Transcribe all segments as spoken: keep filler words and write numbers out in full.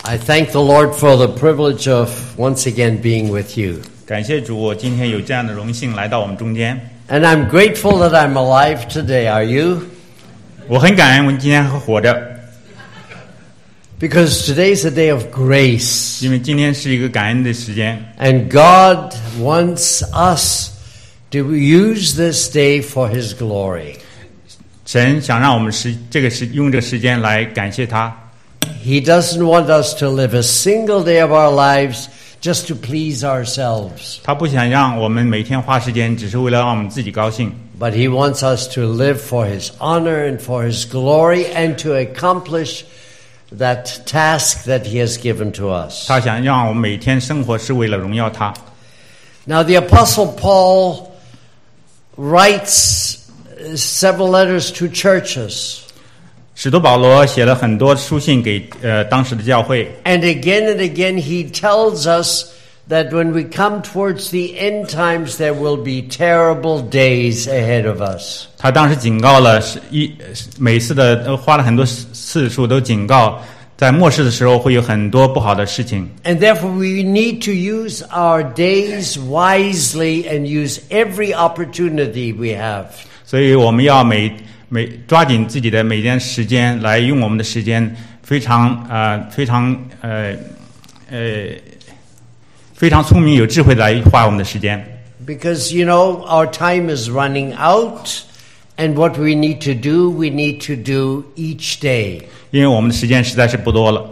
I thank the Lord for the privilege of once again being with you. 感谢主，我今天有这样的荣幸来到我们中间。 And I'm grateful that I'm alive today. Are you? 我很感恩我今天还活着， Because today's a day of grace. 因为今天是一个感恩的时间。 And God wants us to use this day for His glory. 神想让我们时这个时用这个时间来感谢他。 He doesn't want us to live a single day of our lives just to please ourselves. 他不想让我们每天花时间只是为了让我们自己高兴， But He wants us to live for His honor and for His glory and to accomplish that task that He has given to us. 他想让我们每天生活是为了荣耀他。 Now the Apostle Paul writes several letters to churches. 使徒保罗写了很多书信给呃当时的教会， And again and again he tells us that when we come towards the end times there will be terrible days ahead of us. 他当时警告了是一每次的呃花了很多次数都警告，在末世的时候会有很多不好的事情。 And therefore we need to use our days wisely and use every opportunity we have. 所以我们要每每抓紧自己的每天时间，来用我们的时间非常呃非常呃呃非常聪明有智慧地来花我们的时间。 Because, you know, our time is running out, and what we need to do, we need to do each day. 因为我们的时间实在是不多了。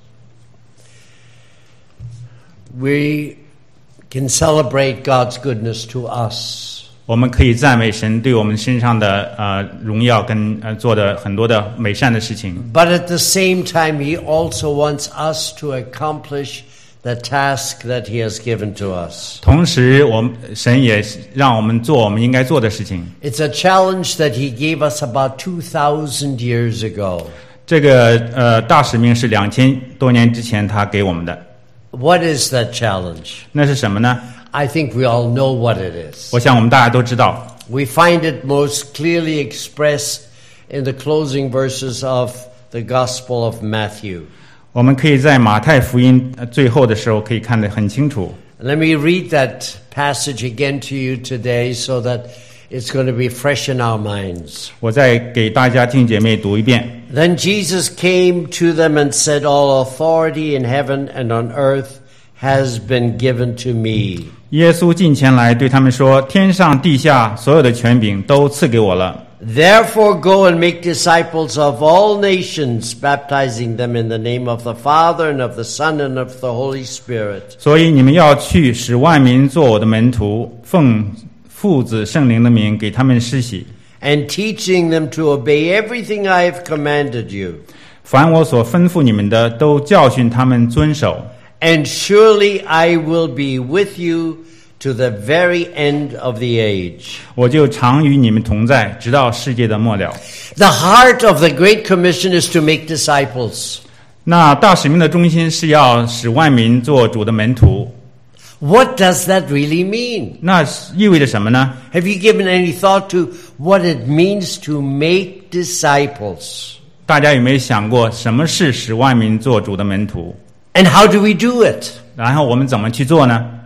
We can celebrate God's goodness to us. 我们可以赞美神对我们身上的呃荣耀跟呃做的很多的美善的事情。 But at the same time, He also wants us to accomplish the task that He has given to us. 同时，我们神也让我们做我们应该做的事情。 It's a challenge that He gave us about two thousand years ago. 这个呃大使命是两千多年之前他给我们的。 What is that challenge? 那是什么呢？ I think we all know what it is. 我想我们大家都知道。 We find it most clearly expressed in the closing verses of the Gospel of Matthew. 我们可以在马太福音最后的时候可以看得很清楚。 Let me read that passage again to you today so that it's going to be fresh in our minds. 我再给大家听姐妹读一遍。 Then Jesus came to them and said, All authority in heaven and on earth has been given to me. 耶稣近前来对他们说：“天上地下所有的权柄都赐给我了。 Therefore go and make disciples of all nations, baptizing them in the name of the Father and of the Son and of the Holy Spirit. 所以你们要去，使万民做我的门徒，奉父子圣灵的名给他们施洗， And teaching them to obey everything I have commanded you. 凡我所吩咐你们的，都教训他们遵守。 And surely I will be with you to the very end of the age. 我就常与你们同在，直到世界的末了。” The heart of the Great Commission is to make disciples. 那大使命的中心是要使万民做主的门徒。 What does that really mean? 那意味着什么呢？ Have you given any thought to what it means to make disciples? 大家有没有想过，什么是使万民做主的门徒？ And how do we do it? 然后我们怎么去做呢？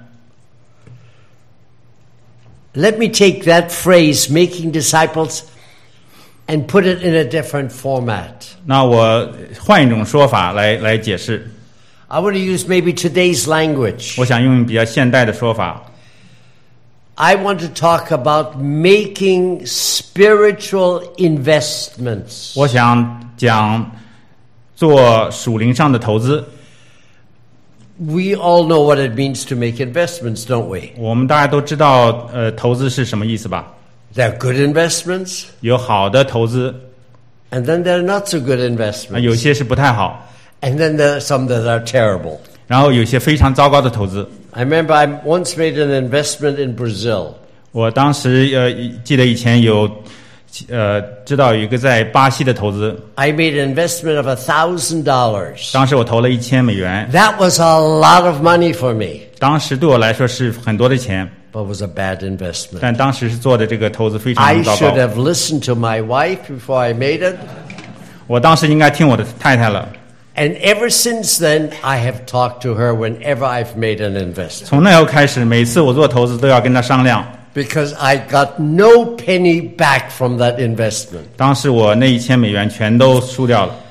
Let me take that phrase, making disciples, and put it in a different format. 那我换一种说法来来解释。 I want to use maybe today's language. 我想用比较现代的说法。 I want to talk about making spiritual investments. 我想讲做属灵上的投资。 We all know what it means to make investments, don't we? 我们大家都知道，呃，投资是什么意思吧？ There are good investments, 有好的投资， and then there are not so good 呃 investments. 有些是不太好， And then there are some that are terrible. 然后有些非常糟糕的投资。 I remember I once made an investment in Brazil. 我当时呃记得以前有呃知道有一个在巴西的投资， I made an investment of a thousand dollars. 当时我投了一千美元， That was a lot of money for me, 当时对我来说是很多的钱， but it was a bad investment. 但当时是做的这个投资非 I 常糟 should 糕。 have listened to my wife before I made it. 我当时应该听我的太太了。 And ever since then, I have talked to her whenever I've made an investment. 从那以后开始，每次我做投资都要跟他商量。 Because I got no penny back from that investment. 当时我那一千美元全都输掉了。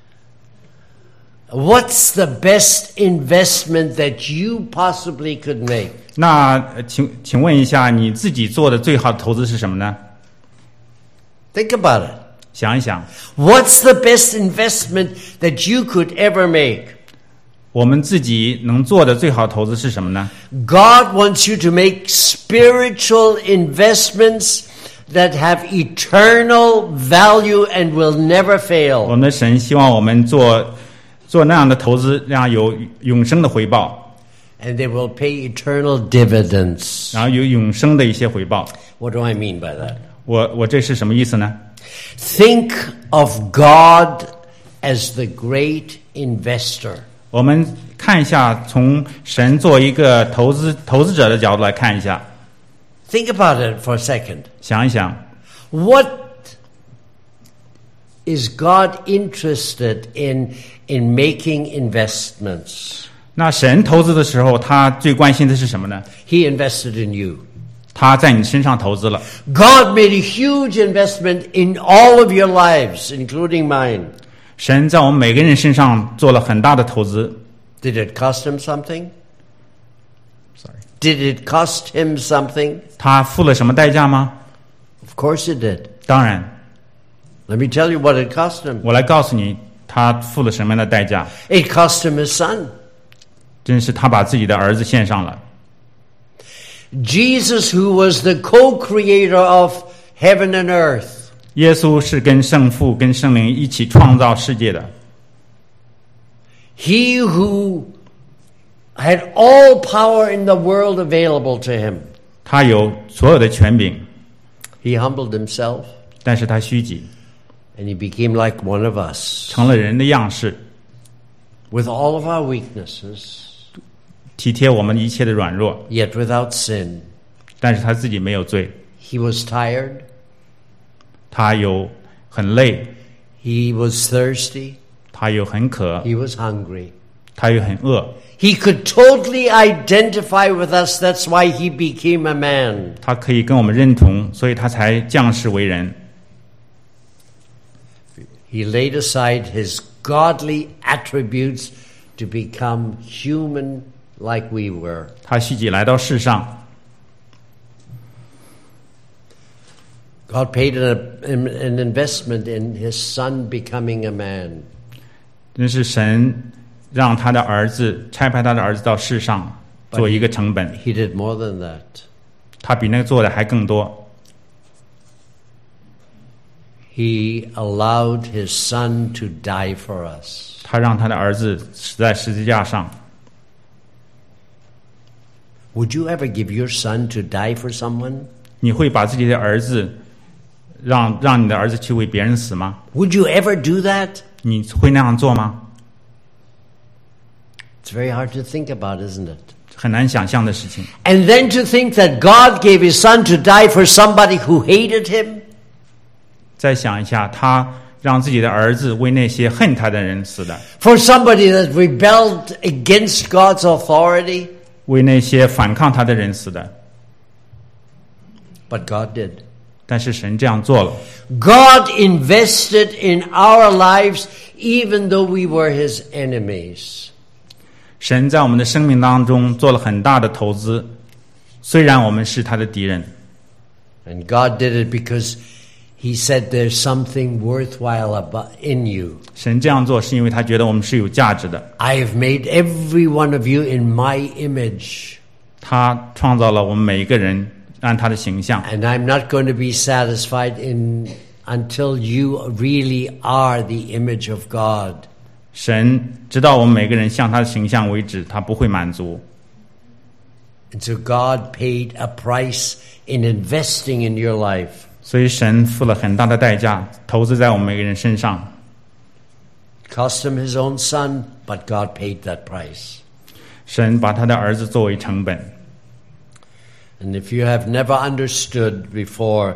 What's the best investment that you possibly could make? 那请请问一下，你自己做的最好的投资是什么呢？ Think about it. 想一想， What's the best investment that you could ever make? 我们自己能做的最好的投资是什么呢？ God wants you to make spiritual investments that have eternal value and will never 我 fail. 们的神希望我们做做那样的投资，让有永生的回报， And they will pay eternal dividends. 然后有永生的一些回报。 What do I mean by that? 我我这是什么意思呢？ Think of God as the great investor. 我们看一下，从神作为一个投资投资者的角度来看一下， Think about it for a second. 想一想， What is God interested in in making investments? 那神投资的时候，他最关心的是什么呢？ He invested in you. 他在你身上投资了。 God made a huge investment in all of your lives, including mine. 神在我们每个人身上做了很大的投资。 Did it cost him something? Sorry. Did it cost him something? 他付了什么代价吗？ Of course it did. 当然， Let me tell you what it cost him. 我来告诉你，他付了什么样的代价。 It cost him his son. 真是他把自己的儿子献上了。 Jesus, who was the co-creator of heaven and earth. 耶稣是跟圣父、跟圣灵一起创造世界的。 He who had all power in the world available to him. 他有所有的权柄， He humbled himself 但是他虚己， and he became like one of us 成了人的样式， with all of our weaknesses, 体贴我们一切的软弱， yet without sin. 但是他自己没有罪。 He was tired. 他有很累， He was thirsty. 他有很渴， He was hungry. 他有很饿。 He could totally identify with us. That's why he became a man. 他可以跟我们认同，所以他才降世为人。 He laid aside his godly attributes to become human like we were. 他虚己来到世上， God paid an, an investment in his son becoming a man. 真是神让他的儿子差派他的儿子到世上做一个成本， He did more than that. 他比那个做的还更多。 He allowed his son to die for us. 他让他的儿子死在十字架上。 Would you ever give your son to die for someone? 你会把自己的儿子让让你的儿子去为别人死吗？ Would you ever do that? 你会那样做吗？ It's very hard to think about, isn't it? 很难想象的事情。 And then to think that God gave his son to die for somebody who hated him? 再想一下，他让自己的儿子为那些恨他的人死的， For somebody that rebelled against God's authority? 为那些反抗他的人死的。 But God did. 但是神这样做了， God invested in our lives even though we were his enemies. 神在我们的生命当中做了很大的投资，虽然我们是他的敌人， And God did it because he said there's something worthwhile about in you. 神这样做是因为他觉得我们是有价值的。 I have made every one of you in my image. 他创造了我们每一个人按他的形象， And I'm not going to be satisfied in until you really are the image of God. 神直到我们每个人像他的形象为止，他不会满足。 And so God paid a price in investing in your life. 所以神付了很大的代价，投资在我们每个人身上。 It cost him his own son, but God paid that price. 神把他的儿子作为成本。 And if you have never understood before,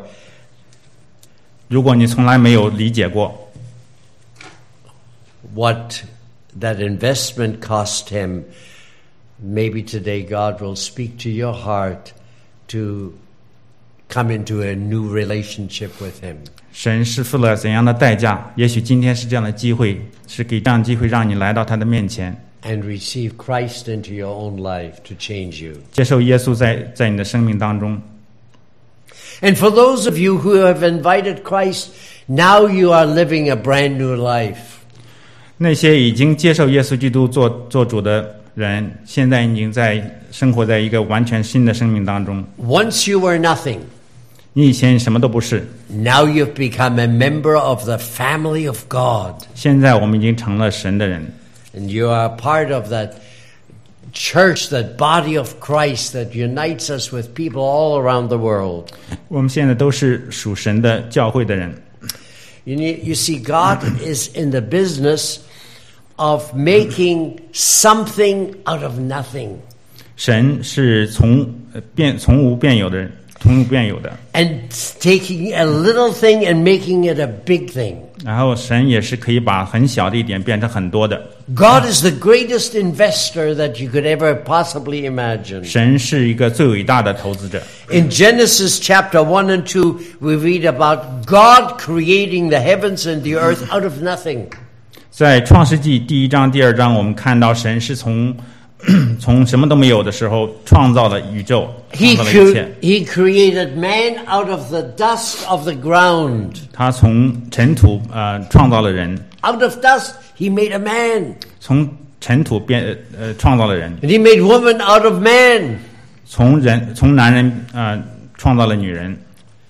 如果你从来没有理解过 what that investment cost him. Maybe today God will speak to your heart to come into a new relationship with him. 神是付了怎样的代价？也许今天是这样的机会，是给这样的机会让你来到他的面前， And receive Christ into your own life to change you. 接受耶稣在在你的生命当中。 And for those of you who have invited Christ, now you are living a brand new life. 那些已经接受耶稣基督做做主的人，现在已经在生活在一个完全新的生命当中。 Once you were nothing, 你以前什么都不是， now you've become a member of the family of God. 现在我们已经成了神的人， And you are part of that church, that body of Christ that unites us with people all around the world. 我们现在都是属神的教会的人。 You, need, you see, God is in the business of making something out of nothing. 神是从呃变从无变有的人，从无变有的。 And taking a little thing and making it a big thing. 然后神也是可以把很小的一点变成很多的。 God is the greatest investor that you could ever possibly imagine. 神是一个最伟大的投资者。 In Genesis chapter one and two, we read about God creating the heavens and the earth out of nothing. 在创世纪第一章、第二章，我们看到神是从从什么都没有的时候创造了宇宙， He, 创造了一切。 cre- he created man out of the dust of the ground. 他从尘土呃创造了人， Out of dust, he made a man. 从尘土变呃创造了人， And he made woman out of man. 从人从男人呃创造了女人。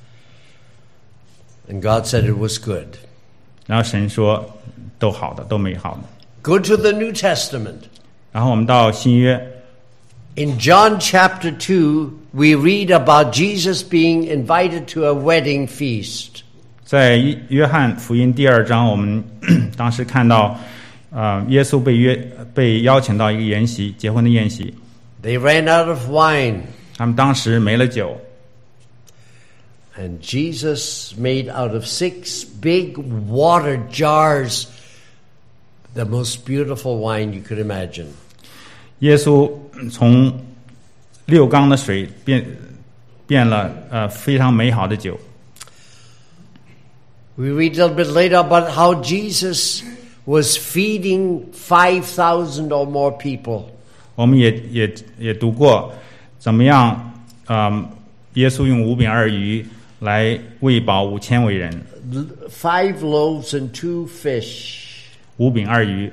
And God said it was good. 然后神说都好的，都美好的。 Go to the New Testament. 然后我们到新约， In John chapter two, we read about Jesus being invited to a wedding feast. 在约翰福音第二章，我们当时看到，呃，耶稣被约被邀请到一个宴席，结婚的宴席。 They ran out of wine. 他们当时没了酒， And Jesus made out of six big water jars the most beautiful wine you could imagine. 耶稣从六缸的水变变了呃非常美好的酒。 We read a little bit later about how Jesus was feeding five thousand or more people. 我们也也也读过，怎么样？呃，耶稣用五饼二鱼来喂饱五千位人， Five loaves and two fish. 五饼二鱼，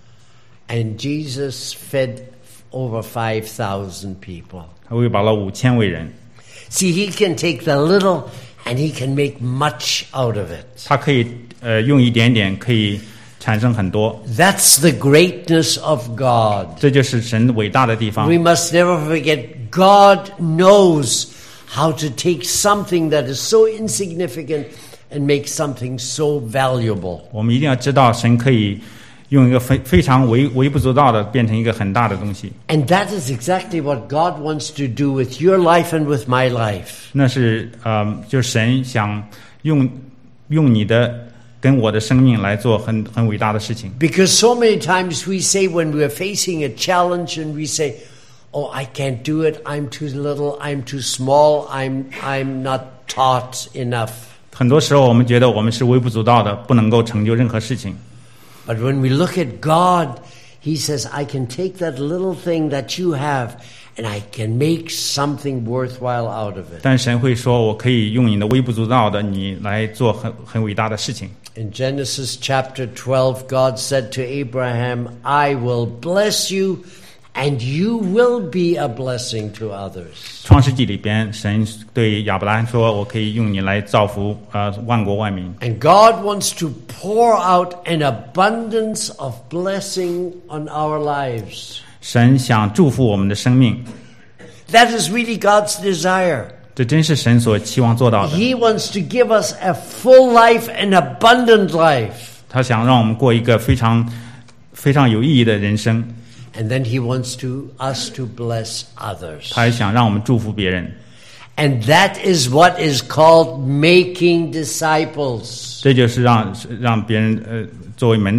And Jesus fed over five thousand people. 他喂饱了五千位人。 See, he can take the little and he can make much out of it. 他可以呃用一点点可以产生很多， That's the greatness of God. 这就是神伟大的地方。 We must never forget God knows how to take something that is so insignificant and make something so valuable. 我们一定要知道，神可以用一个非非常微微不足道的变成一个很大的东西。 And that is exactly what God wants to do with your life and with my life. 那是呃，就是神想用用你的跟我的生命来做很很伟大的事情。 Because so many times we say when we're facing a challenge and we say, oh, I can't do it, I'm too little, I'm too small, I'm, I'm not taught enough. 很多时候我们觉得我们是微不足道的，不能够成就任何事情。 But when we look at God, He says, I can take that little thing that you have and I can make something worthwhile out of it. 但神会说，我可以用你的微不足道的你来做很很伟大的事情。 In Genesis chapter twelve, God said to Abraham, I will bless you and you will be a blessing to others. 创世纪里边，神对亚伯拉罕说：“我可以用你来造福呃万国万民。” And God wants to pour out an abundance of blessing on our lives. 神想祝福我们的生命， That is really God's desire. 这真是神所期望做到的。 He wants to give us a full life, an abundant life. 他想让我们过一个非常非常有意义的人生， And then He wants to us to bless others. 他也想让我们祝福别人。 And that is what is called making disciples. 这就是让让别人呃作为门徒。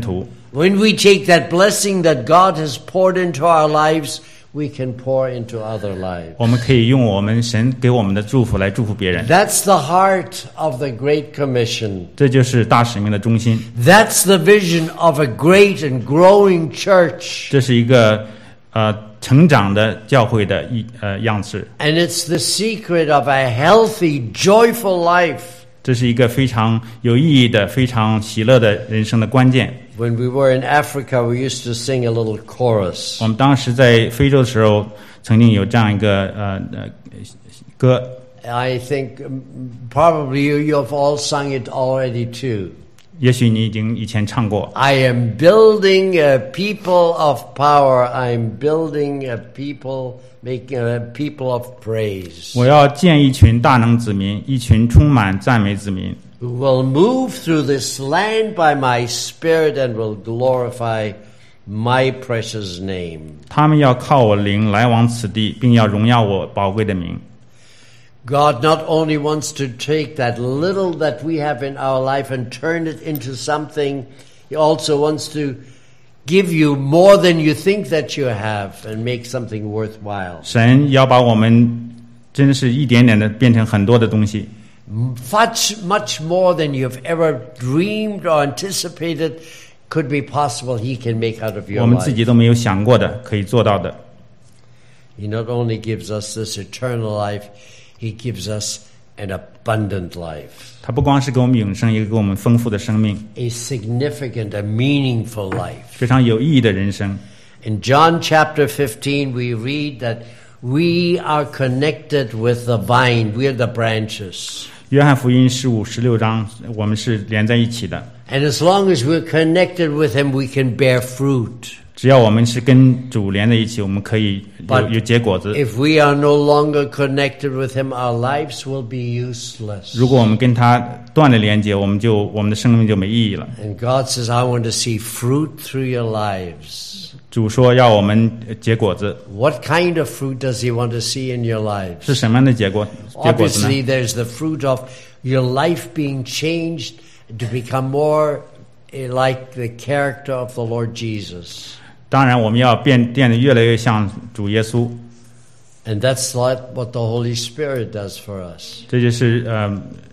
When we take that blessing that God has poured into our lives, we can pour into other lives. 我们可以用我们神给我们的祝福来祝福别人。 That's the heart of the Great Commission. 这就是大使命的中心。 That's the vision of a great and growing church. 这是一个呃成长的教会的一呃样式。 And it's the secret of a healthy, joyful life. 这是一个非常有意义的、非常喜乐的人生的关键。 When we were in Africa, we used to sing a little chorus. 我们当时在非洲的时候，曾经有这样一个呃呃歌。 I think um, probably you, you have all sung it already too. 也许你已经以前唱过。 I am building a people of power. I'm building a people, making a people of praise. 我要建一群大能子民，一群充满赞美子民。 Who will move through this land by my spirit and will glorify my precious name. 他们要靠我灵来往此地，并要荣耀我宝贵的名。 God not only wants to take that little that we have in our life and turn it into something, He also wants to give you more than you think that you have and make something worthwhile. 神要把我们真是一点点的变成很多的东西。 Much, much more than you've ever dreamed or anticipated could be possible He can make out of your 我们自 life. 己都没有想过的，可以做到的。 He not only gives us this eternal life, He gives us an abundant life. 他不光是给我们永生，也给我们丰富的生命， A significant, a meaningful life. 非常有意义的人生。 In John chapter fifteen, we read that we are connected with the vine. We are the branches. 约翰福音十五、十六章，我们是连在一起的。 And as long as we're connected with Him, we can bear fruit. 只要我们是跟主连在一起，我们可以有 But 有结果子。 if we are no longer connected with Him, our lives will be useless. 如果我们跟他断了连接，我们就我们的生命就没意义了。 And God says, I want to see fruit through your lives. 主说要我们结果子， What kind of fruit does He want to see in your lives? 是什么样的结果？结果子呢？ Obviously, there's the fruit of your life being changed to become more like the character of the Lord Jesus. 当然，我们要变变得越来越像主耶稣， And that's like what the Holy Spirit does for us. 这就是呃，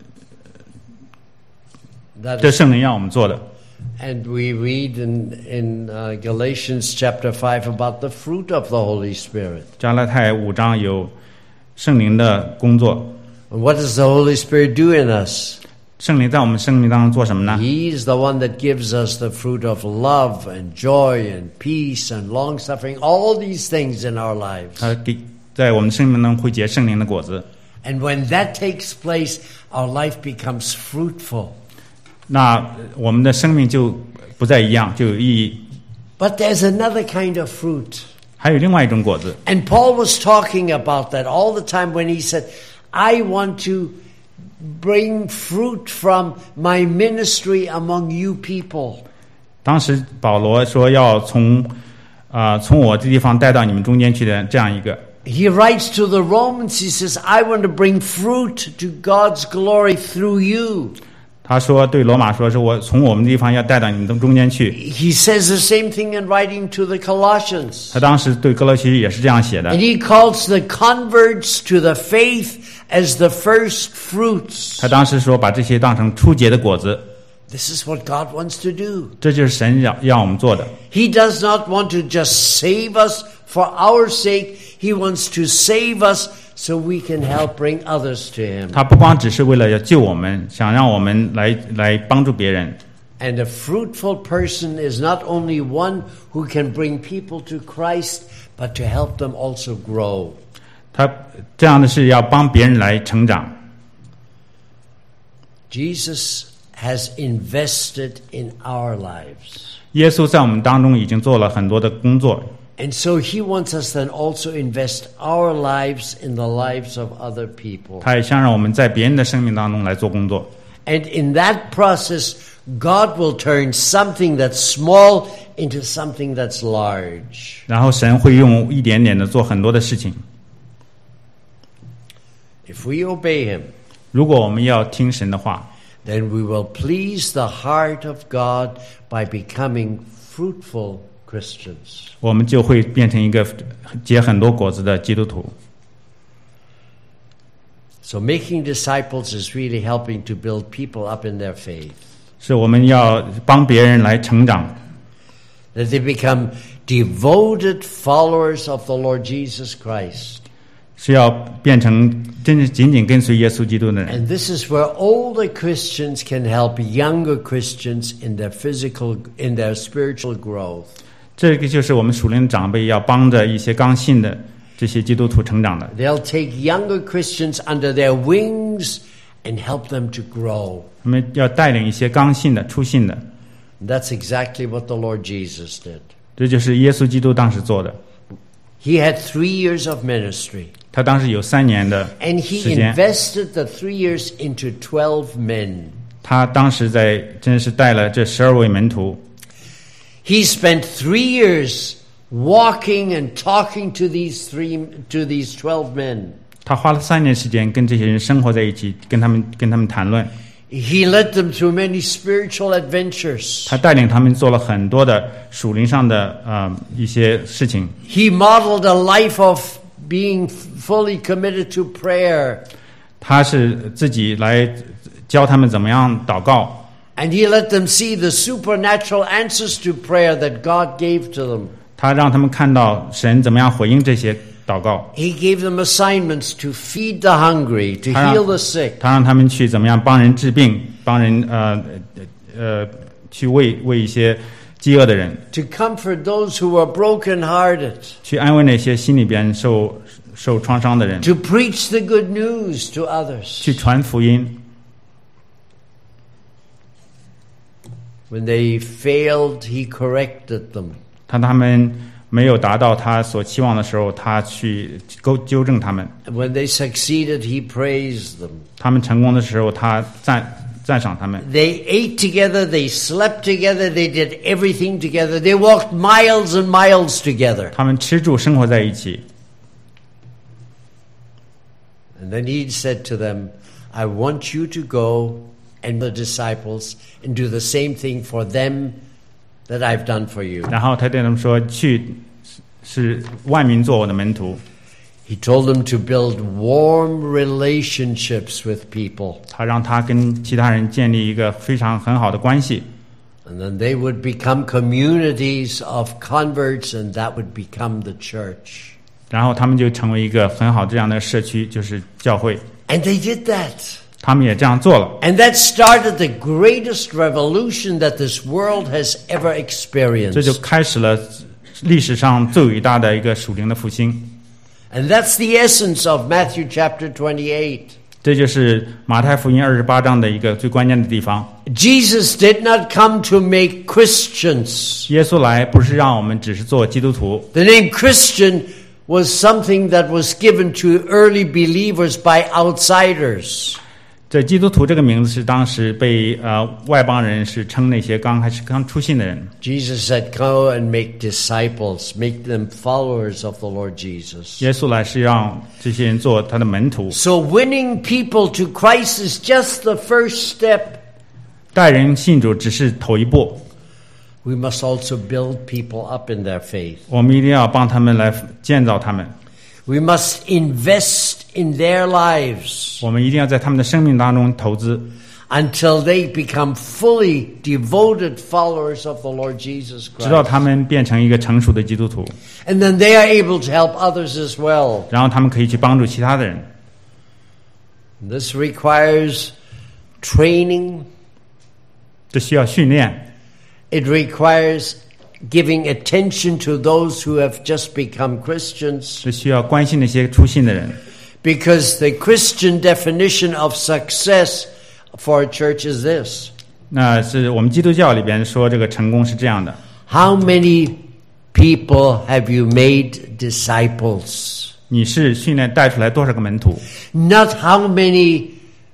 That 这 is, 圣灵让我们做的。 and we read in, in uh, Galatians chapter five about the fruit of the Holy Spirit. 加拉太五章有圣灵的工作， And what does the Holy Spirit do in us? 圣灵在我们生命当中做什么呢？ He's the one that gives us the fruit of love and joy and peace and long-suffering, all these things in our lives. 他给在我们生命当中会结圣灵的果子。 And when that takes place, our life becomes fruitful. 那我们的生命就不再一样，就有意义。 But there's another kind of fruit. 还有另外一种果子， And Paul was talking about that all the time when he said, I want to bring fruit from my ministry among you people. 当时保罗说要从啊、呃、从我这地方带到你们中间去的这样一个。 He writes to the Romans, he says, I want to bring fruit to God's glory through you. 他说对罗马说是我从我们地方要带到你们的中间去。 He says the same thing in writing to the Colossians. 他当时对哥罗西也是这样写的 And。he calls the converts to the faith as the first fruits. 他当时说把这些当成初结的果子， This is what God wants to do. 这就是神让让我们做的。 He does not want to just save us for our sake. He wants to save us so we can help bring others to Him. 他不光只是为了要救我们，想让我们来来帮助别人。 And a fruitful person is not only one who can bring people to Christ, but to help them also grow. 他这样的是要帮别人来成长。 Jesus has invested in our lives. 耶稣在我们当中已经做了很多的工作， And so He wants us then also invest our lives in the lives of other people. 他也想让我们在别人的生命当中来做工作。 And in that process, God will turn something that's small into something that's large. 然后神会用一点点的做很多的事情。 If we obey Him, 如果我们要听神的话， then we will please the heart of God by becoming fruitful Christians. 我们就会变成一个结很多果子的基督徒。 So making disciples is really helping to build people up in their faith. 是我们要帮别人来成长， That they become devoted followers of the Lord Jesus Christ. 是要变成真正紧紧跟随耶稣基督的人。 And this is where older Christians can help younger Christians in their physical, in their spiritual growth. 这个就是我们属灵的长辈要帮着一些刚信的这些基督徒成长的。 They'll take younger Christians under their wings and help them to grow. 他们要带领一些刚信的、初信的， That's exactly what the Lord Jesus did. 这就是耶稣基督当时做的。 He had three years of ministry. 他当时有三年的 And he 时间， invested the three years into twelve men. 他当时在真是带了这十二位门徒， He spent three years walking and talking to these three to these twelve men. 他花了三年时间跟这些人生活在一起，跟他们跟他们谈论。 He led them through many spiritual adventures. 他带领他们做了很多的属灵上的呃一些事情。 He modeled a life of being fully committed to prayer. 他是自己来教他们怎么样祷告， And he let them see the supernatural answers to prayer that God gave to them. 他让他们看到神怎么样回应这些祷告。 He gave them assignments to feed the hungry, to 他让 heal the sick, 他让他们去怎么样帮人治病，帮人呃呃去喂喂一些饥饿的人， to comfort those who were brokenhearted, 去安慰那些心里边受受创伤的人， to preach the good news to others. 去传福音。 When they failed, he corrected them. 当他们没有达到他所期望的时候，他去纠纠正他们； And when they succeeded, he praised them. 他们成功的时候，他赞赞赏他们。 They ate together, they slept together, they did everything together. They walked miles and miles together. 他们吃住生活在一起。 And then he said to them, I want you to go and the disciples and do the same thing for them that I've done for you. 然后他对他们说：“去，是万民做我的门徒。” He told them to build warm relationships with people. 他让他跟其他人建立一个非常很好的关系， And then they would become communities of converts, and that would become the church. 然后他们就成为一个很好这样的社区，就是教会。 And they did that. 他们也这样做了， And that started the greatest revolution that this world has ever 这就 experienced. 开始了历史上最伟大的一个属灵的复兴。 And that's the essence of Matthew chapter twenty-eight. 这就是马太福音二十八章的一个最关键的地方。 Jesus did not come to make Christians. 耶稣来不是让我们只是做基督徒， The name Christian was something that was given to early believers by outsiders. 这基督徒这个名字是当时被呃外邦人是称那些刚开始刚出信的人。 Jesus said, go and make disciples, make them followers of the Lord Jesus. 耶稣来是让这些人做他的门徒， So winning people to Christ is just the first step. 带人信主只是头一步， We must also build people up in their faith. 我们一定要帮他们来建造他们， We must invest in their lives 我们一定要在他们的生命当中投资， until they become fully devoted followers of the Lord Jesus 直到 Christ. 他们变成一个成熟的基督徒， And then they are able to help others as well. 然后他们可以去帮助其他的人。 This requires training. 这需要训练， It requires giving attention to those who have just become Christians. 这需要关心那些出信的人， Because the Christian definition of success for a church is this. 那是我们基督教里边说这个成功是这样的： How many people have you made disciples? 你是训练带出来多少个门徒， Not how many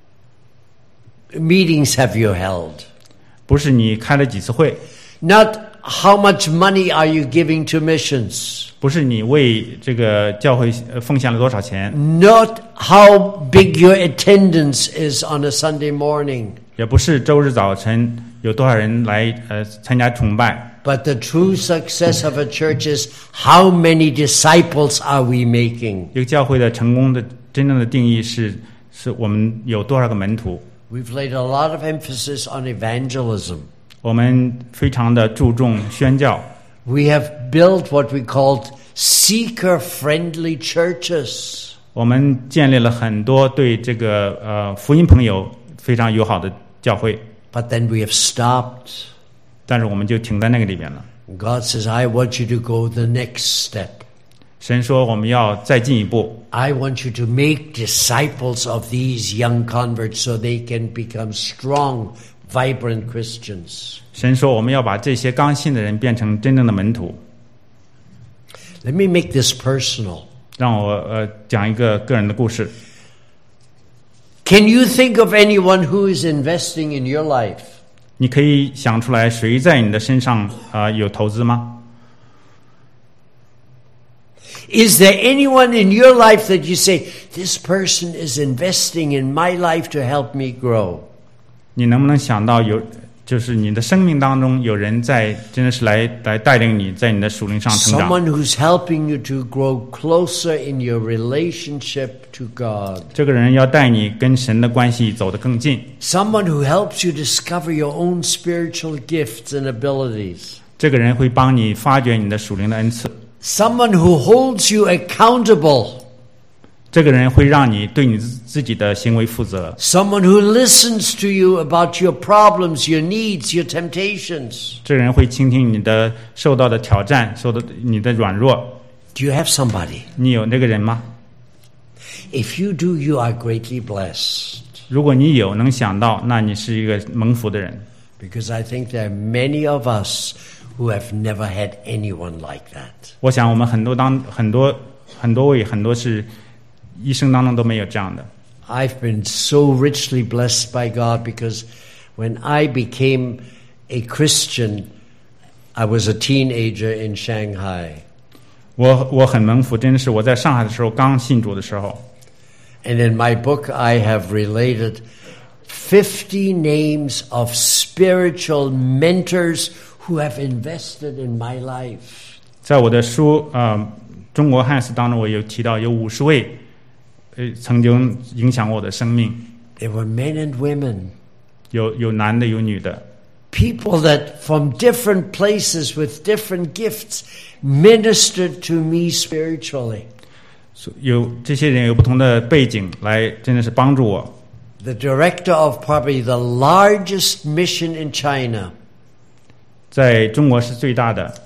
meetings have you held. 不是你开了几次会， Not how much money are you giving to missions. 不是你为这个教会呃奉献了多少钱， Not how big your attendance is on a Sunday morning. 也不是周日早晨有多少人来呃参加崇拜， But the true success of a church is how many disciples are we making? 一个教会的成功的真正的定义是，是我们有多少个门徒。 We've laid a lot of emphasis on evangelism. 我们非常的注重宣教。 We have built what we called seeker-friendly churches. 我们建立了很多对这个呃福音朋友非常友好的教会。 But then we have stopped. 但是我们就停在那个里面了。 God says, I want you to go the next step. 神说我们要再进一步。 I want you to make disciples of these young converts so they can become strong, vibrant Christians. 神说我们要把这些刚信的人变成真正的门徒。 Let me make this personal. 让我呃讲一个个人的故事。 Can you think of anyone who is investing in your life? 你可以想出来谁在你的身上啊、呃、有投资吗？ Is there anyone in your life that you say, this person is investing in my life to help me grow? 你能不能想到有，就是你的生命当中有人在真的是来来带领你在你的属灵上成长。 Someone who's helping you to grow closer in your relationship to God. 这个人要带你跟神的关系走得更近。 Someone who helps you discover your own spiritual gifts and abilities. 这个人会帮你发掘你的属灵的恩赐。 Someone who holds you accountable. 这个人会让你对你自己的行为负责。 Someone who listens to you about your problems, your needs, your temptations. 这个人会倾听你的受到的挑战，受到你的软弱。 Do you have somebody? 你有那个人吗？ If you do, you are greatly blessed. 如果你有能想到，那你是一个蒙福的人。 Because I think there are many of us who have never had anyone like that. 我想我们很多当很多很多位很多是一生当中都没有这样的。 I've been so richly blessed by God because when I became a Christian, I was a teenager in Shanghai. 我我很蒙福，真的是我在上海的时候刚信主的时候。 And in my book, I have related fifty names of spiritual mentors who have invested in my life. 在我的书呃中国汉斯当中，我有提到有五十位呃曾经影响我的生命。 There were men and women. 有有男的有女的。 People that from different places with different gifts ministered to me spiritually. 有这些人有不同的背景来真的是帮助我。 The director of probably the largest mission in China. 在中国是最大的。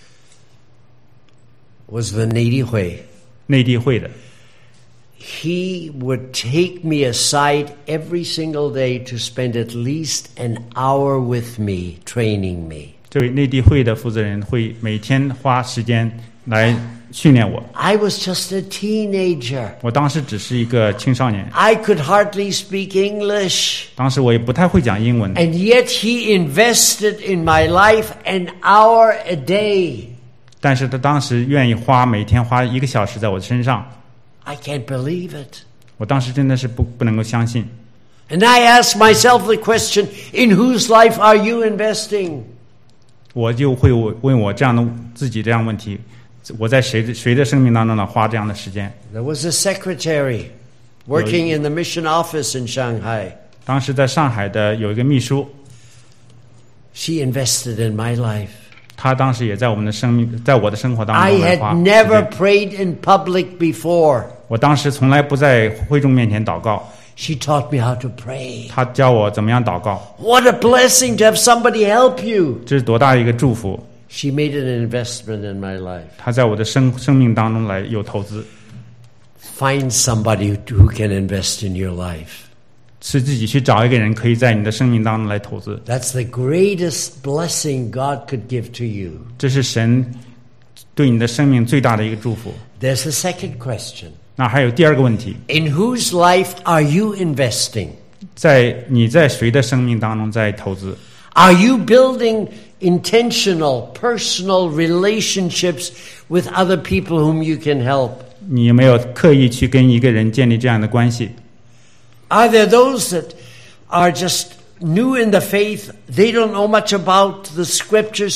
Was the 内地会。 内地会的。 He would take me aside every single day to spend at least an hour with me, training me. 这位内地会的负责人会每天花时间来训练我。 I was just a teenager. 我当时只是一个青少年。 I could hardly speak English. 当时我也不太会讲英文。 And yet he invested in my life an hour a day. 但是他当时愿意花每天花一个小时在我身上。 I can't believe it. 我当时真的是不不能够相信。 And I asked myself the question, in whose life are you investing? 我就会问我这样的自己这样的问题，我在谁的谁的生命当中呢花这样的时间？ There was a secretary working in the mission office in Shanghai. 当时在上海的有一个秘书， She invested in my life. 他当时也在我们的生命，在我的生活当 I 中来 had 花时 never 间。 prayed in public before. 我当时从来不在会众面前祷告， She taught me how to pray. 他教我怎么样祷告， What a blessing to have somebody help you. 这是多大的一个祝福！ She made an investment in my life. 他在我的生生命当中来有投资， Find somebody who can invest in your life. 是自己去找一个人可以在你的生命当中来投资， That's the greatest blessing God could give to you. 这是神对你的生命最大的一个祝福。 There's a second question. 那还有第二个问题， In whose life are you investing? 在你在谁的生命当中在投资？ Are you building intentional, personal relationships with other people whom you can help? 你有没有刻意去跟一个人建立这样的关系？ Are there those that are just new in the faith? They don't know much about the scriptures,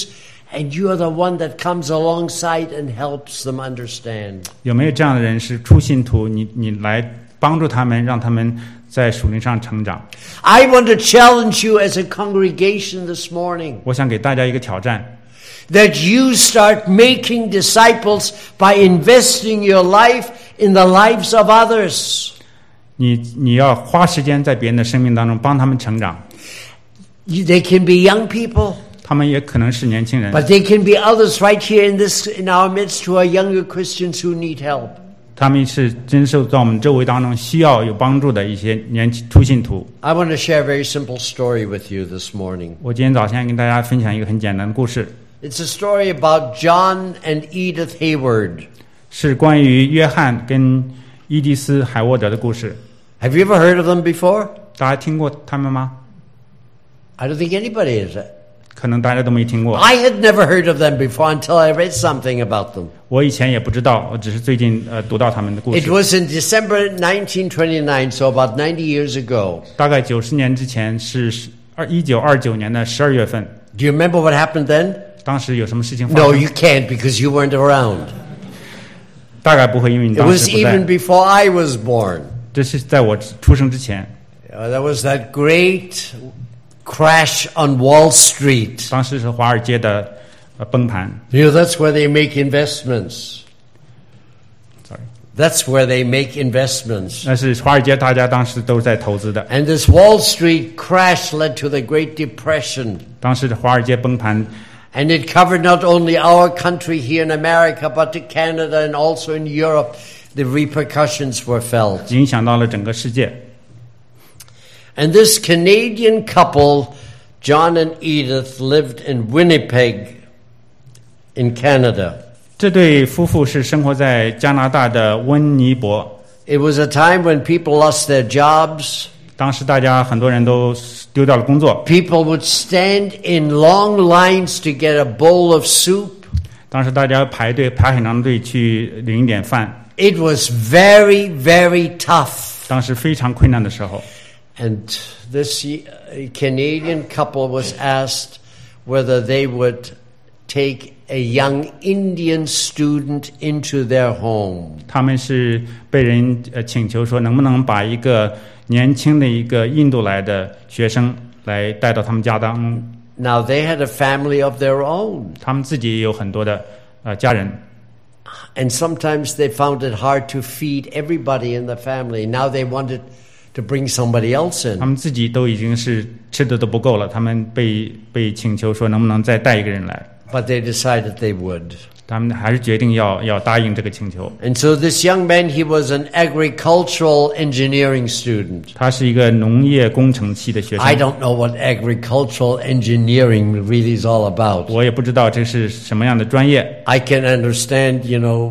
And you are the one that comes alongside and helps them understand. 有没有这样的人是初信徒？你你来帮助他们，让他们在属灵上成长。 I want to challenge you as a congregation this morning. 我想给大家一个挑战。 That you start making disciples by investing your life in the lives of others. 你你要花时间在别人的生命当中帮他们成长。 You, they can be young people. 他们也可能是年轻人。 But they can be others right here in this in our midst who are younger Christians who need help. 他们是真受在我们周围当中需要有帮助的一些年轻初信徒。 I want to share a very simple story with you this morning. 我今天早上跟大家分享一个很简单的故事。 It's a story about John and Edith Hayward. 是关于约翰跟伊迪丝海沃德的故事。 Have you ever heard of them before? 大家听过他们吗？ I don't think anybody has. 可能大家都没听过。 I had never heard of them before until I read something about them. 我以前也不知道，我只是最近呃读到他们的故事。 It was in December nineteen twenty-nine, so about ninety years ago. 大概九十年之前是二一九二九年的十二月份。 Do you remember what happened then? 当时有什么事情发生 No, you can't because you weren't around. 大概不会，因为你 It 当 was 时不 even 在。 before I was born. 这是在我出生之前。 Uh, there was that great crash on Wall Street. 当时是华尔街的呃崩盘。 You know, that's where they make investments. Sorry. That's where they make investments. 那是华尔街，大家当时都在投资的。 And this Wall Street crash led to the Great Depression. 当时的华尔街崩盘。 And it covered not only our country here in America, but to Canada and also in Europe. The repercussions were felt. 影响到了整个世界。 And this Canadian couple, John and Edith, lived in Winnipeg, in Canada. 这对夫妇是生活在加拿大的温尼伯。 It was a time when people lost their jobs. 当时大家很多人都丢掉了工作。 People would stand in long lines to get a bowl of soup. 当时大家排队排很长的队去领一点饭。 It was very, very tough. 当时非常困难的时候。 And this Canadian couple was asked whether they would take a young Indian student into their home. 他们是被人呃请求说，能不能把一个年轻的一个印度来的学生来带到他们家当中。 Now they had a family of their own. 他们自己也有很多的呃家人。 And sometimes they found it hard to feed everybody in the family. Now they wanted to bring somebody else in. 他们自己都已经是吃的都不够了，他们被被请求说能不能再带一个人来。 But they decided they would. 他们还是决定要要答应这个请求。 And so this young man, he was an agricultural engineering student. 他是一个农业工程系的学生。 I don't know what agricultural engineering really is all about. 我也不知道这是什么样的专业。 I can understand, you know,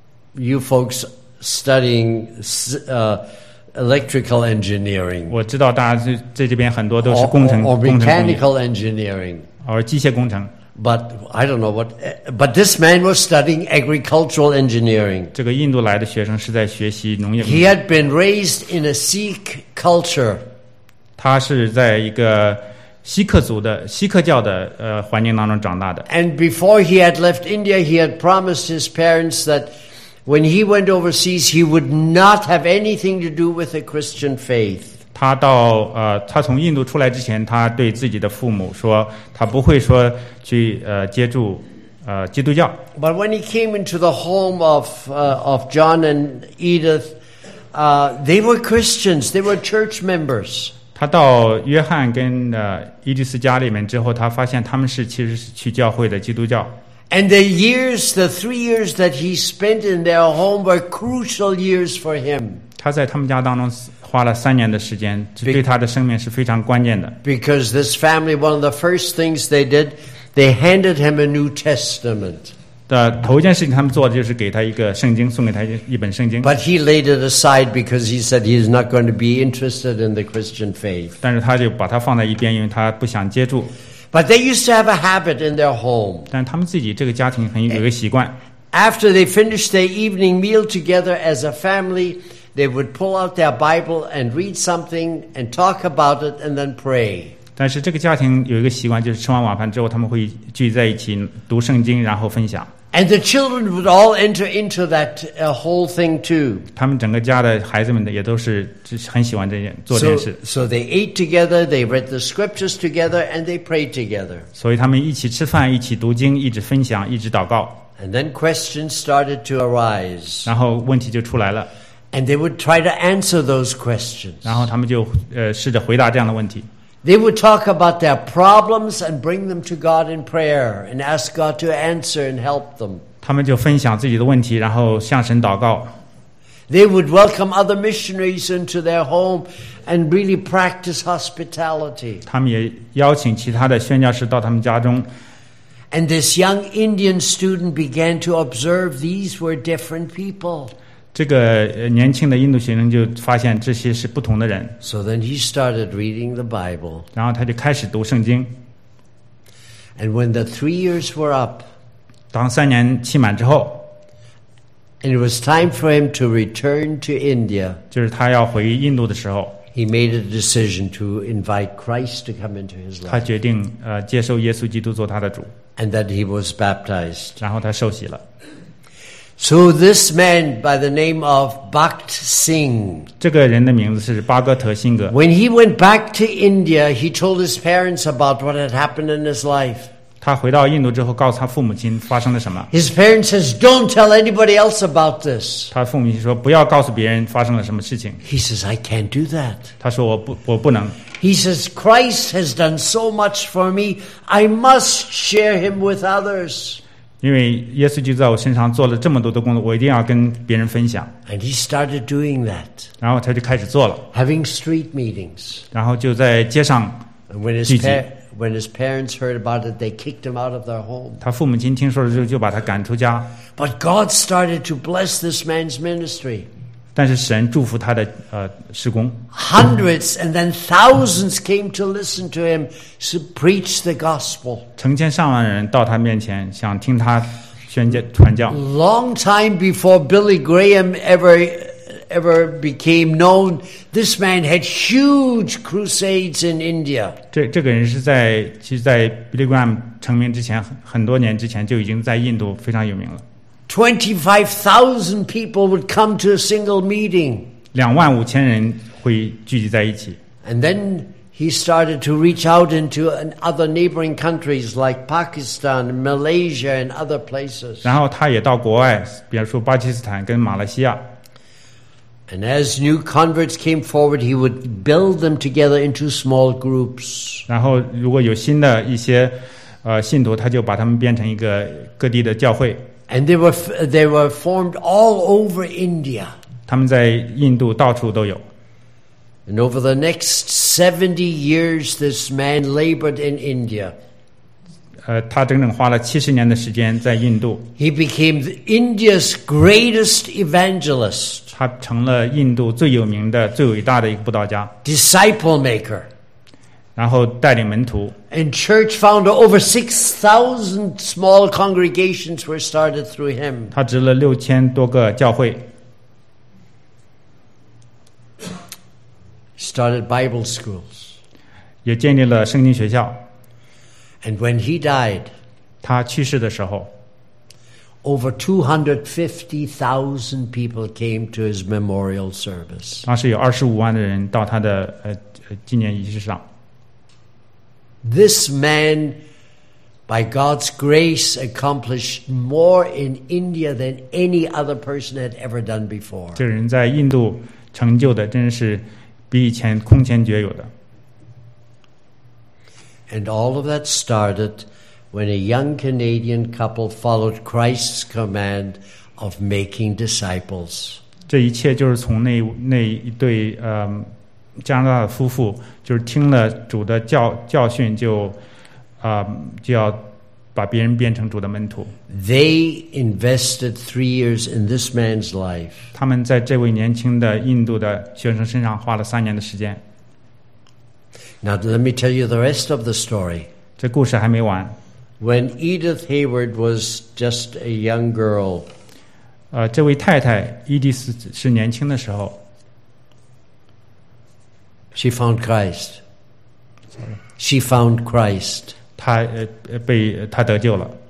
you folks studying uh, electrical engineering. 我知道大家在在这边很多都是 Or, 工程 or 工程工业， mechanical engineering. 或者机械工程。 But I don't know what, but this man was studying agricultural engineering. 这个印度来的学生是在学习农业工 He 程。 had been raised in a Sikh culture. 他是在一个锡克族的锡克教的呃环境当中长大的。 And before he had left India, he had promised his parents that when he went overseas, he would not have anything to do with the Christian faith. 他到呃，他从印度出来之前，他对自己的父母说，他不会说去呃接触呃基督教。 But when he came into the home of uh, of John and Edith, uh, they were Christians. They were church members. 他到约翰跟呃伊迪丝家里面之后，他发现他们是其实是去教会的基督教。 And the years, the three years that he spent in their home were crucial years for him. 他在他们家当中花了三年的时间，这对他的生命是非常关键的。 Because this family, one of the first things they did, they handed him a New Testament. 的头一件事情，他们做的就是给他一个圣经，送给他一本圣经。 But he laid it aside because he said he is not going to be interested in the Christian faith. 但是他就把它放在一边，因为他不想接触。 But they used to have a habit in their home. 但是他们自己这个家庭很有一个习惯， After they finished their evening meal together as a family, they would pull out their Bible and read something and talk about it and then pray. 但是这个家庭有一个习惯，就是吃完晚饭之后，他们会聚在一起读圣经，然后分享。 And the children would all enter into that uh, whole thing too. 他们整个家的孩子们的也都是很喜欢这件做这件事。 So, so they ate together, they read the scriptures together, and they prayed together. 所以他们一起吃饭，一起读经，一直分享，一直祷告。 And then questions started to arise. 然后问题就出来了。 And they would try to answer those questions. 然后他们就呃试着回答这样的问题。 They would talk about their problems and bring them to God in prayer and ask God to answer and help them. 他们就分享自己的问题，然后向神祷告。 They would welcome other missionaries into their home and really practice hospitality. 他们也邀请其他的宣教士到他们家中。 And this young Indian student began to observe these were different people. 这个年轻的印度学生就发现这些是不同的人。 So then he started reading the Bible. 然后他就开始读圣经。 And when the three years were up, 当三年期满之后 and it was time for him to return to India, 就是他要回印度的时候 he made a decision to invite Christ to come into his 他 life. 决定呃接受耶稣基督做他的主。 And that he was baptized. 然后他受洗了。 So this man by the name of Bakht Singh, 这个人的名字是巴戈特辛格。 when he went back to India, he told his parents about what had happened in his life. 他回到印度之后，告诉他父母亲发生了什么。 His parents says, "Don't tell anybody else about this." 他父母亲说不要告诉别人发生了什么事情。 He says, "I can't do that." 他说我不我不能。 He says, "Christ has done so much for me. I must share him with others." 因为耶稣就在我身上做了这么多的工作，我一定要跟别人分享。 And he started doing that, 然后他就开始做了， having street meetings. 然后就在街上 And when his 聚集。 pa- when his parents heard about it, they kicked him out of their home. 他父母亲听说了之后，就把他赶出家。 But God started to bless this man's ministry. 但是神祝福他的呃事工， Hundreds and then thousands came to listen to him to preach the gospel. 成千上万人到他面前，想听他宣教传教。 Long time before Billy Graham ever ever became known, this man had huge crusades in India. 这这个人是在其实，在 Billy Graham 成名之前很很多年之前就已经在印度非常有名了。 twenty-five thousand people would come to a single meeting. 两万五千人会聚集在一起。 And then he started to reach out into other neighboring countries like Pakistan, Malaysia, and other places. 然后他也到国外，比如说巴基斯坦跟马来西亚。 And as new converts came forward, he would build them together into small groups. 然后如果有新的一些呃信徒，他就把他们编成一个各地的教会。 And they were they were formed all over India. 他们在印度到处都有。 And over the next seventy years, this man labored in India. 呃，他整整花了七十年的时间在印度。 He became India's greatest evangelist, 他成了印度最有名的、最伟大的一个布道家， disciple maker. 然后带领门徒。 And church founder, over six thousand small congregations were started through him. 他植了六千多个教会。 Started Bible schools. 也建立了圣经学校。 And when he died, 他去世的时候， over two hundred fifty thousand people came to his memorial service. 当时有二十五万的人到他的呃呃纪念仪式上。 This man, by God's grace, accomplished more in India than any other person had ever done before. 这个人在印度成就的真是比以前空前绝有的。 And all of that started when a young Canadian couple followed Christ's command of making disciples. 这一切就是从那那一对呃加拿大的夫妇，就是听了主的教教训就，啊、呃、就要把别人变成主的门徒。 They invested three years in this man's life. 他们在这位年轻的印度的学生身上花了三年的时间。 Now let me tell you the rest of the story. 这故事还没完。 When Edith Hayward was just a young girl, 呃，这位太太伊迪丝是年轻的时候， she found Christ. She found Christ. 他呃呃被他得救了。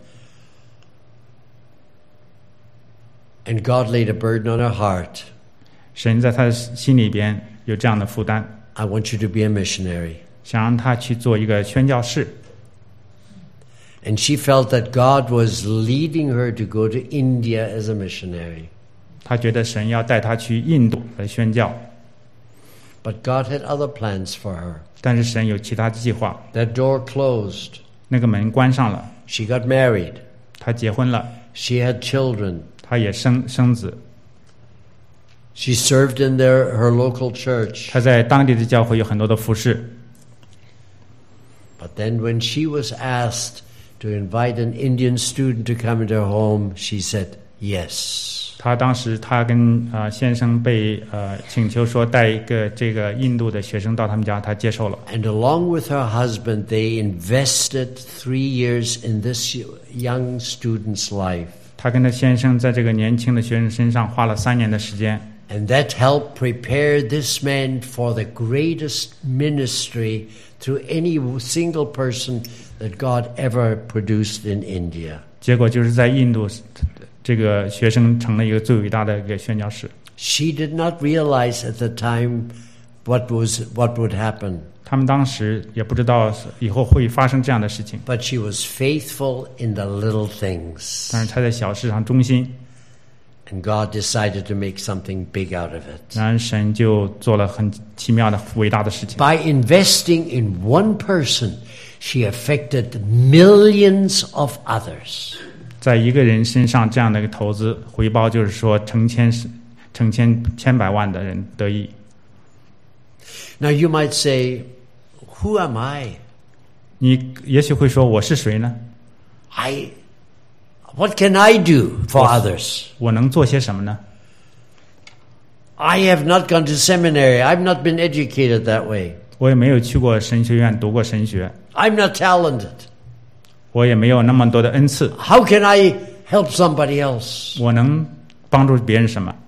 And God laid a burden on her heart. 神在他的心里边有这样的负担， I want you to be a missionary. 想让他去做一个宣教士。 And she felt that God was leading her to go to India as a missionary. 他觉得神要带他去印度来宣教， But God had other plans for her. 但是神有其他计划。 That door closed. 那个门关上了， She got married. 他结婚了， She had children. 他也生生子。 She served in their, her local church. 他在当地的教会有很多的服侍。 But then when she was asked to invite an Indian student to come into her home, she said yes. 他当时他跟呃先生被呃请求说带一个这个印度的学生到他们家，他接受了。 And along with her husband, they invested three years in this young student's life. 他跟他先生在这个年轻的学生身上花了三年的时间， And that helped prepare this man for the greatest ministry through any single person that God ever produced in India. 结果就是在印度，这个学生成了一个最伟大的一个宣教士。 She did not realize at the time what was what would happen, 他们当时也不知道以后会发生这样的事情， but she was faithful in the little things. 但是他在小事上忠心， And God decided to make something big out of it. 然后神就做了很奇妙的伟大的事情。 By investing in one person, she affected millions of others. 在一个人身上这样的一个投资，回报就是说成千成千千百万的人得益。 Now you might say, who am I? 你也许会说我是谁呢？ I, what can I do for others? 我能做些什么呢？ I have not gone to seminary. I've not been educated that way. 我也没有去过神学院读过神学， I'm not talented. 我也没有那么多的恩赐， How can I help somebody else? 我能帮助别人什么？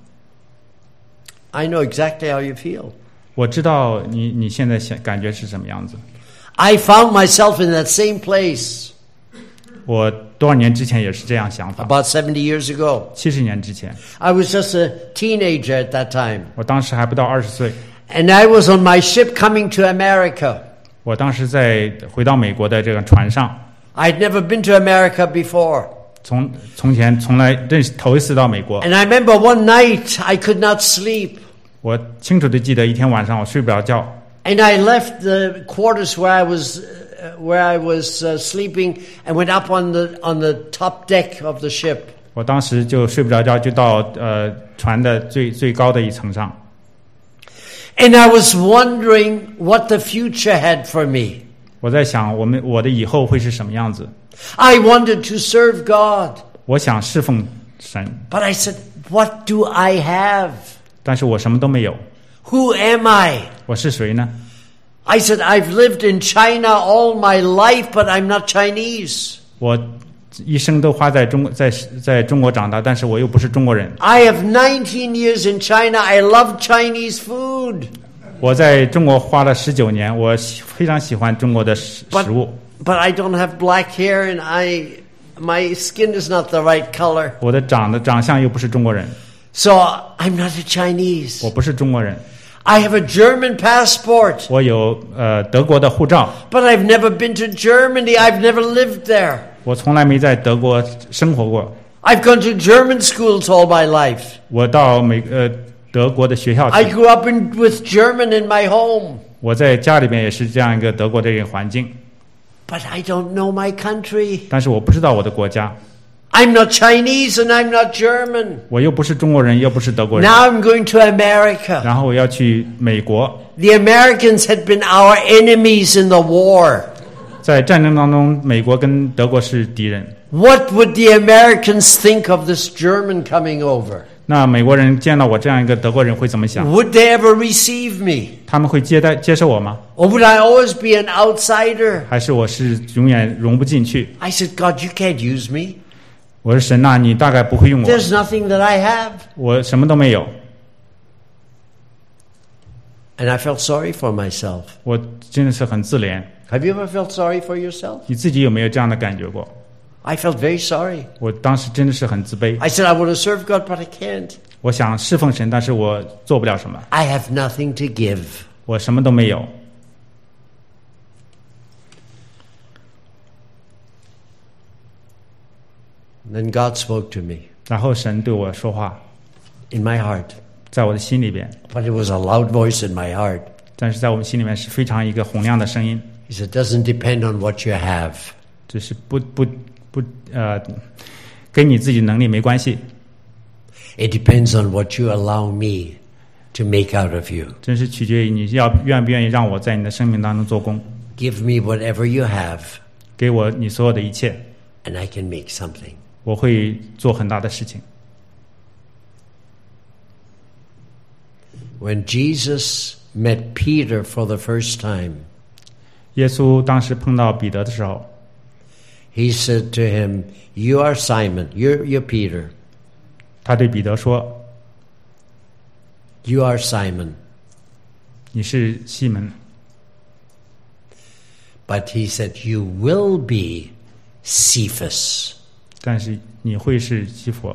I know exactly how you feel. 我知道你你现在想感觉是什么样子。 I found myself in that same place 我多少年之前也是这样想法， about seventy years ago. 七十年之前， I was just a teenager at that time. 我当时还不到二十岁， And I was on my ship coming to America. 我当时在回到美国的这个船上， I'd never been to America before. 从从前从来认识头一次到美国， And I remember one night I could not sleep. 我清楚的记得一天晚上我睡不着觉， And I left the quarters where I was uh, where I was uh, sleeping and went up on the on the top deck of the ship. 我当时就睡不着觉，就到呃船的最最高的一层上， And I was wondering what the future had for me. 我在想我们我的以后会是什么样子。 I wanted to serve God. 我想侍奉神， But I said, what do I have? 但是我什么都没有。 Who am I? 我是谁呢？ I said, I've lived in China all my life, but I'm not Chinese. 我一生都花在中在在中国长大，但是我又不是中国人。 I have nineteen years in China. I love Chinese food. 我在中国花了十九年，我非常喜欢中国的食 But, 食物。 but I don't have black hair and I, my skin is not the right color. 我的长的长相又不是中国人， So I'm not a Chinese. 我不是中国人。 I have a German passport, 我有呃德国的护照， but I've never been to Germany. I've never lived there. 我从来没在德国生活过。 I've gone to German schools all my life. 我到美呃德国的学校 I 去， grew up in, with German in my home, 我在家里边也是这样一个德国的一个环境， but I don't know my country. 但是我不知道我的国家， I'm not Chinese and I'm not German. 我又不是中国人，又不是德国人， Now I'm going to America. 然后我要去美国。 The Americans had been our enemies in the war. 在战争当中，美国跟德国是敌人。 What would the Americans think of this German coming over? 那美国人见到我这样一个德国人会怎么想？ Would they ever receive me? 他们会接待接受我吗？ Or would I always be an outsider? 还是我是永远融不进去？ I said, God, you can't use me. 我说神呐、你大概不会用我， There's nothing that I have. 我什么都没有。 And I felt sorry for myself. 我真的是很自怜。 Have you ever felt sorry for yourself? 你自己有没有这样的感觉过？ I felt very sorry. 我当时真的是很自卑。 I said, I want to serve God, but I can't. 我想侍奉神，但是我做不了什么， I have nothing to give. 我什么都没有。 Then God spoke to me 然后神对我说话， in my heart. 在我的心里边， But it was a loud voice in my heart. 但是在我们心里面是非常一个洪亮的声音。 He said, doesn't depend on what you have. 只是不不不呃，跟你自己能力没关系， It depends on what you allow me to make out of you. 真是取决于你要愿不愿意让我在你的生命当中做工， Give me whatever you have, 给我你所有的一切， and I can make something. 我会做很大的事情。 When Jesus met Peter for the first time, 耶稣当时碰到彼得的时候， he said to him, you are Simon, you're, you're Peter. 他对彼得说 You are Simon. 你是西门， But he said, you will be Cephas. 但是你会是西弗。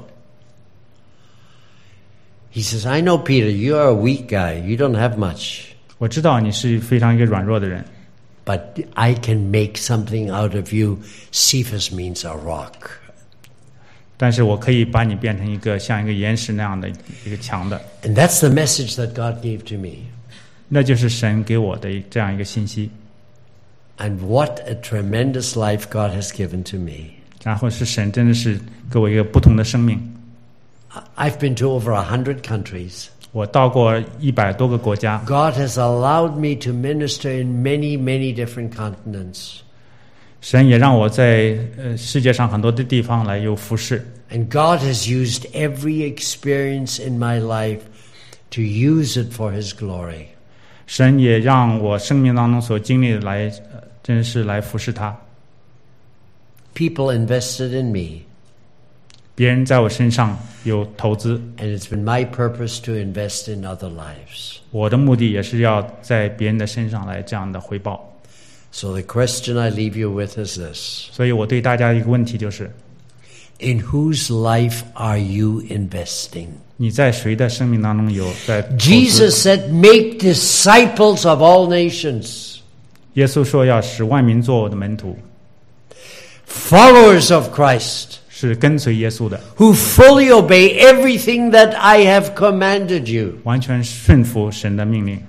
He says, I know, Peter, you are a weak guy. You don't have much. 我知道你是非常一个软弱的人， But I can make something out of you. Cephas means a rock. 但是我可以把你变成一个像一个岩石那样的一个强的， And that's the message that God gave to me. 那就是神给我的这样一个信息。 And what a tremendous life God has given to me. 然后是神真的是给我一个不同的生命。 I've been to over a hundred countries. 我到过一百多个国家， God has allowed me to minister in many, many different continents. 神也让我在呃世界上很多的地方来有服侍。 And God has used every experience in my life to use it for His glory. 神也让我生命当中所经历的来，呃真是来服侍他。 People invested in me. 别人在我身上有投资， And it's been my purpose to invest in other lives. 我的目的也是要在别人的身上来这样的回报。 So the question I leave you with is this. 所以我对大家一个问题就是： In whose life are you investing? 你在谁的生命当中有在投资？ Jesus said, make disciples of all nations. 耶稣说要使万民做我的门徒， Followers of Christ. 是跟随耶稣的， Who fully obey everything that I have commanded you. 完全顺服神的命令。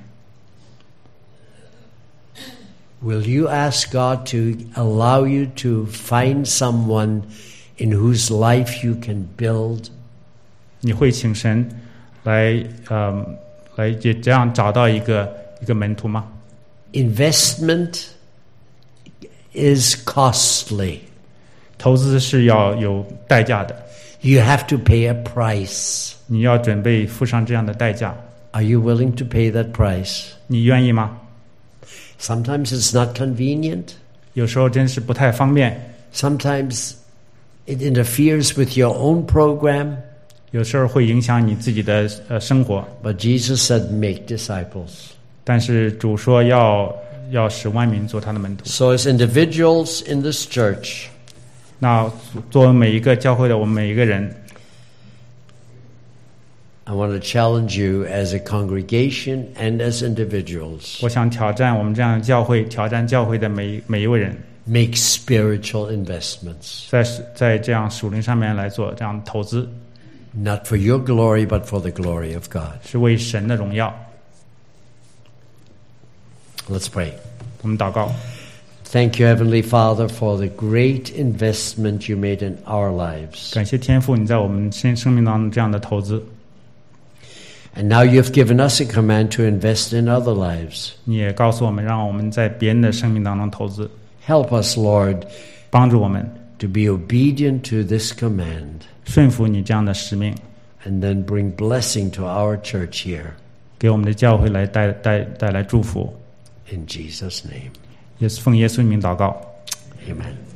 Will you ask God to allow you to find someone in whose life you can build? 你会请神来呃来也这样找到一个一个门徒吗？ Investment is costly. 投资是要有代价的， You have to pay a price. 你要准备付上这样的代价， Are you willing to pay that price? 你愿意吗？ Sometimes it's not convenient. 有时候真是不太方便， Sometimes it interferes with your own program. 有时候会影响你自己的呃生活。 But Jesus said, make disciples. 但是主说要要使万民做他的门徒。 So as individuals in this church, 那作为每一个教会的我们每一个人， I want to challenge you as a congregation and as individuals. 我想挑战我们这样的教会，挑战教会的每一每一位人， Make spiritual investments. 在在这样属灵上面来做这样投资， Not for your glory, but for the glory of God. 是为神的荣耀。 Let's pray. 我们祷告， Thank you, Heavenly Father, for the great investment you made in our lives. 感谢天父你在我们生生命当中这样的投资。 And now you've given us a command to invest in other lives. 你也告诉我们，让我们在别人的生命当中投资， Help us, Lord, 帮助我们 to be obedient to this command 顺服你这样的使命， and then bring blessing to our church here. 给我们的教会来带带带来祝福。 In Jesus' name, 也是奉耶稣名祷告。 amen.